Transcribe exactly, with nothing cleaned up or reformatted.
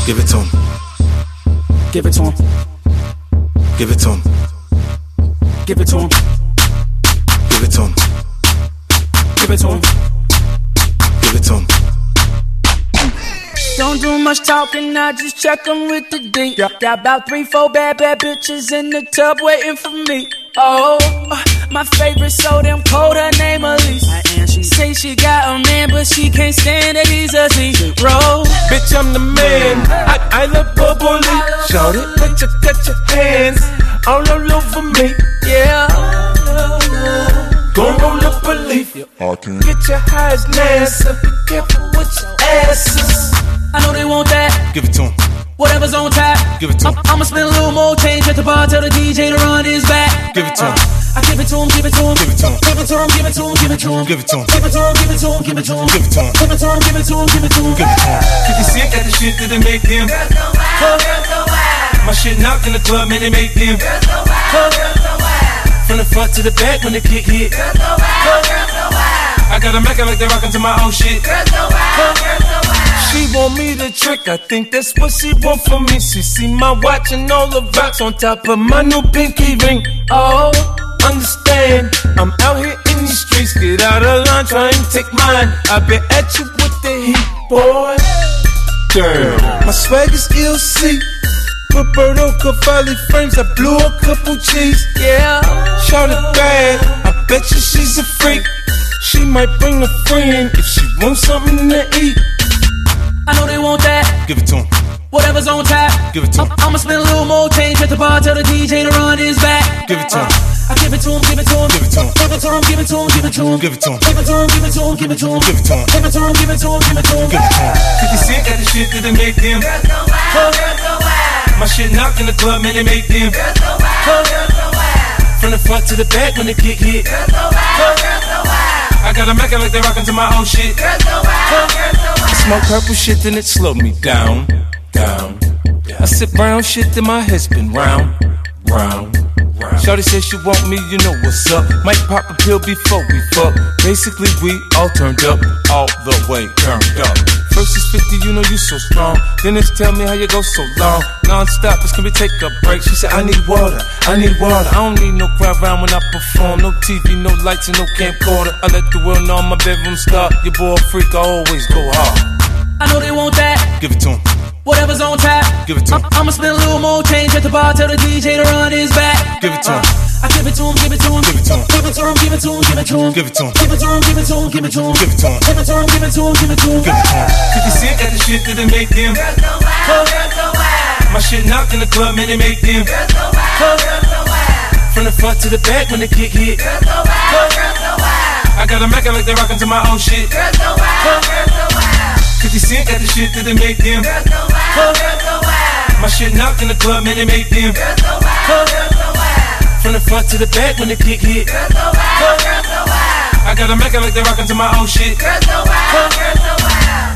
Give it to him. Give it to him. Give it to him. Give it to him. Give it to him. Give it to him. Give it to him. Don't do much talking, I just check 'em with the D. Got about three, four bad, bad bitches in the tub waiting for me. Oh, my favorite so damn cold, her name Elise. And she say she got a man, but she can't stand that he's a zero. Bitch, I'm the man. I, I love bubbly. Shout it, let you cut your hands all, all over me. Yeah. Gon' roll up a leaf. Get your highs nasty. Be careful with your asses. I know they want that. Give it to him. Whatever's on tap. Give it to him. I'ma spend a little more change at the bar. Tell the D J to run his back. Give it to him. I give it to him, give it to him. Give it to him. Give it to him, give it to him, give it to him. Give it to him. Give it to him, give it to him, give it to him. Give it to him. Give it to him, give it to him, give it to him. Give it to him. fifty Cent got the shit that they make them. My shit knock in the club, man, they make them. From the front to the back when the kick hit. I got a Mac like they rockin' to my old shit. She want me to trick, I think that's what she want from me. She see my watch and all the rocks on top of my new pinky ring. Oh, understand, I'm out here in these streets. Get out of line, try and take mine. I been at you with the heat, boy. Damn, my swag is L C. Roberto Cavalli frames, I blew a couple G's. Yeah, shout it bad, I bet you she's a freak. She might bring a friend if she wants something to eat. I know they want that. Give it to him. Whatever's on tap. Give it to him. I'ma spend a little more change at the bar. Tell the D J to run his back. Give it to him. I give it to him, give it to him. Give it to him. Give it to him, give it to him, give it to him. Give it to him. Give it to him, give it to him, give it to him. Give it to him. Give it to him, give it to him, give it to him. Give it to him. fifty Cent got the shit that they make them. My shit knock in the club, man, they make them. From the front to the back when the kick hit. I got a Mac like they rockin' to my old shit. I smoke purple shit, then it slowed me down, down. I sip brown shit, then my head spin round, round. Shawty said she want me, you know what's up. Might pop a pill before we fuck. Basically we all turned up, all the way turned up. First is fifty, you know you so strong. Then it's tell me how you go so long. Non-stop, it's gonna be take a break. She said I need water, I need water. I don't need no crowd round when I perform. No T V, no lights and no camcorder. I let the world know I'm my bedroom star. Your boy a freak, I always go hard. I know they want that. Give it to him. Whatever's on tap. Give it to him. I'ma spend a little more change at the bar. Tell the D J to run his back. Give it to him. I give it to him, give it to him. Give it to him. Give it to him, give it to him, give it to him. Give it to him. Give it to him, give it to him, give it to him. Give it to him. Give it to him, give it to him, give it to him. Give it to him. fifty Cent got the shit that they make them. My shit knock in the club, man, they make them. From the front to the back when the kick hit. I got a Mac like they rockin' to my old shit. fifty Cent got the shit that they make them. My shit knock in the club, man, they make them. From the front to the back when the kick hit. I got a Mac like they rockin' to my old shit.